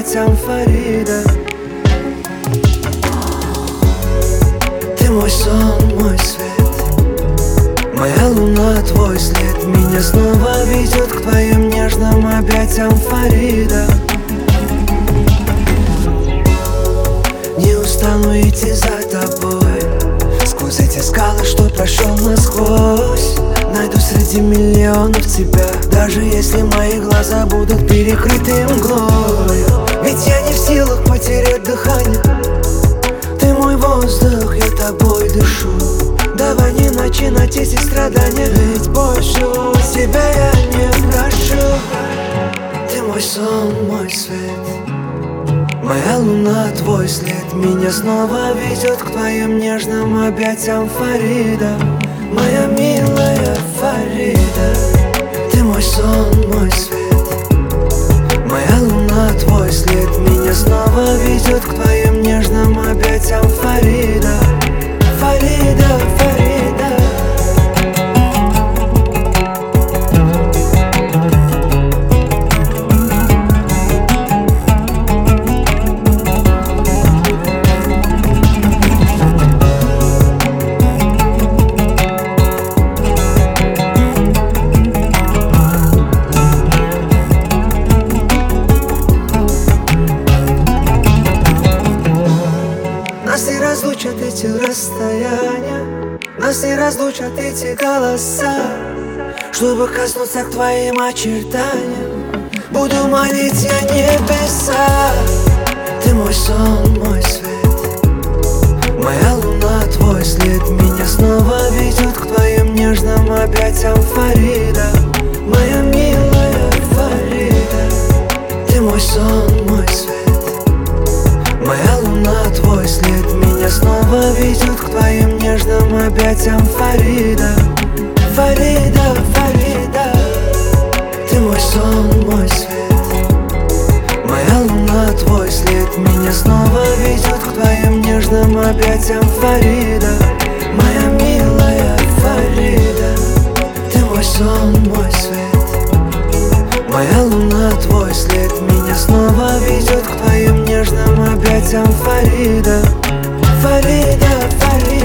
объятиям Фарида. Ты мой сон, мой свет, моя луна, твой след. Меня снова ведет к твоим нежным объятиям Фарида. Не устану идти за тобой сквозь эти скалы, что прошел насквозь. Найду среди миллионов тебя, даже если мои глаза будут перекрыты мглой. Ведь я не в силах потерять дыхание. Ты мой воздух, я тобой дышу. Давай не начинать эти страдания, ведь больше себя я не прошу. Ты мой сон, мой свет, моя луна, твой след. Меня снова ведет к твоим нежным объятиям Фарида. Моя милая Фарида. Ты мой сон, мой свет, моя луна, твой след. Меня снова ведет к твоим нежным объятиям Фарида. Фарида, Фарида. Нас не разлучат эти расстояния, нас не разлучат эти голоса. Чтобы коснуться к твоим очертаниям, буду молить я небеса. Ты мой сон, мой свет, моя луна, твой след. Меня снова ведет к твоим нежным объятиям Фарида. Моя милая Фарида. Ты мой сон, мой свет, моя луна, твой след. Меня снова ведет к твоим нежным объятиям Фарида. Фарида, Фарида. Ты мой сон, мой свет, моя луна, твой след. Меня снова ведет к твоим нежным объятиям Фарида. Моя милая Фарида. Ты мой сон, мой свет, моя луна, твой след. Меня снова ведет к твоим нежным объятиям Фарида. Фарида, Фарида.